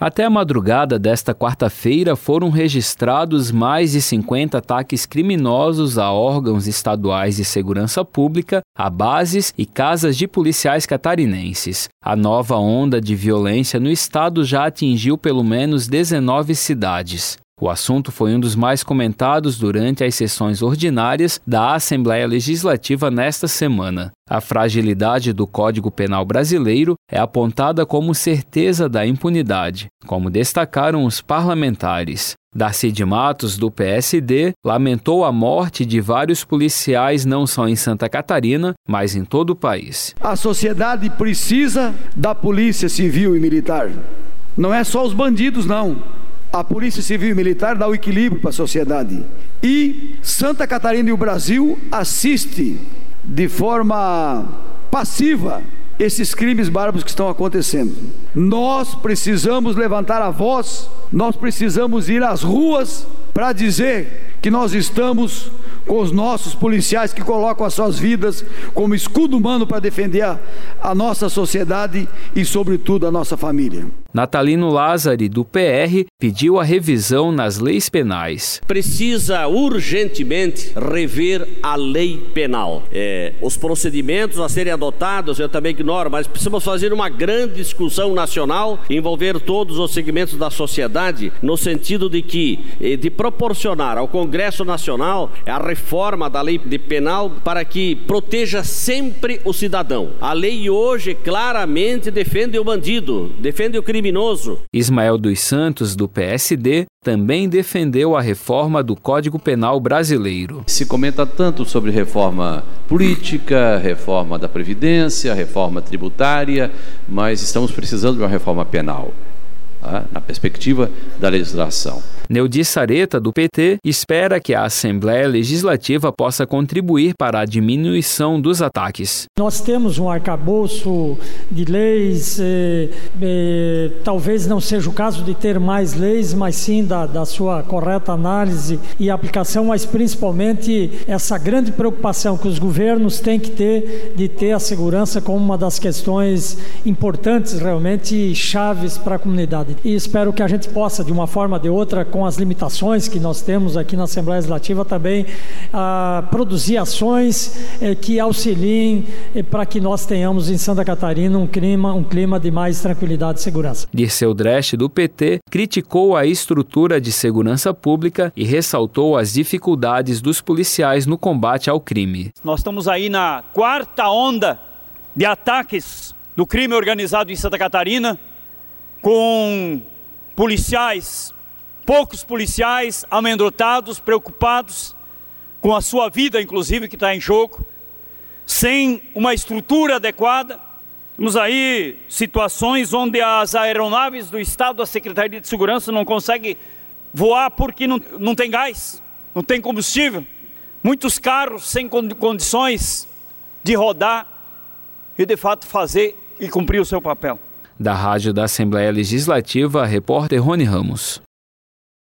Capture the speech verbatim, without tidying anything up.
Até a madrugada desta quarta-feira foram registrados mais de cinquenta ataques criminosos a órgãos estaduais de segurança pública, a bases e casas de policiais catarinenses. A nova onda de violência no estado já atingiu pelo menos dezenove cidades. O assunto foi um dos mais comentados durante as sessões ordinárias da Assembleia Legislativa nesta semana. A fragilidade do Código Penal brasileiro é apontada como certeza da impunidade, como destacaram os parlamentares. Darcy de Matos, do P S D, lamentou a morte de vários policiais não só em Santa Catarina, mas em todo o país. A sociedade precisa da polícia civil e militar. Não é só os bandidos, não. A Polícia Civil e Militar dá o equilíbrio para a sociedade. E Santa Catarina e o Brasil assiste de forma passiva esses crimes bárbaros que estão acontecendo. Nós precisamos levantar a voz, nós precisamos ir às ruas para dizer que nós estamos com os nossos policiais que colocam as suas vidas como escudo humano para defender a, a nossa sociedade e, sobretudo, a nossa família. Natalino Lázari, do P R, pediu a revisão nas leis penais. Precisa urgentemente rever a lei penal. É, os procedimentos a serem adotados eu também ignoro, mas precisamos fazer uma grande discussão nacional, envolver todos os segmentos da sociedade, no sentido de que, de proporcionar ao Congresso Nacional a reforma da lei penal para que proteja sempre o cidadão. A lei hoje claramente defende o bandido, defende o criminoso. Ismael dos Santos, do P S D, também defendeu a reforma do Código Penal brasileiro. Se comenta tanto sobre reforma política, reforma da Previdência, reforma tributária, mas estamos precisando de uma reforma penal, tá? Na perspectiva da legislação. Neudi Sareta, do P T, espera que a Assembleia Legislativa possa contribuir para a diminuição dos ataques. Nós temos um arcabouço de leis, eh, eh, talvez não seja o caso de ter mais leis, mas sim da, da sua correta análise e aplicação, mas principalmente essa grande preocupação que os governos têm que ter de ter a segurança como uma das questões importantes, realmente chaves para a comunidade. E espero que a gente possa, de uma forma ou de outra, com as limitações que nós temos aqui na Assembleia Legislativa, também ah, produzir ações eh, que auxiliem eh, para que nós tenhamos em Santa Catarina um clima, um clima de mais tranquilidade e segurança. Dirceu Dresch, do P T, criticou a estrutura de segurança pública e ressaltou as dificuldades dos policiais no combate ao crime. Nós estamos aí na quarta onda de ataques do crime organizado em Santa Catarina, com policiais Poucos policiais amedrontados, preocupados com a sua vida, inclusive, que está em jogo, sem uma estrutura adequada. Temos aí situações onde as aeronaves do Estado, da Secretaria de Segurança, não conseguem voar porque não, não tem gás, não tem combustível. Muitos carros sem condições de rodar e, de fato, fazer e cumprir o seu papel. Da Rádio da Assembleia Legislativa, repórter Rony Ramos.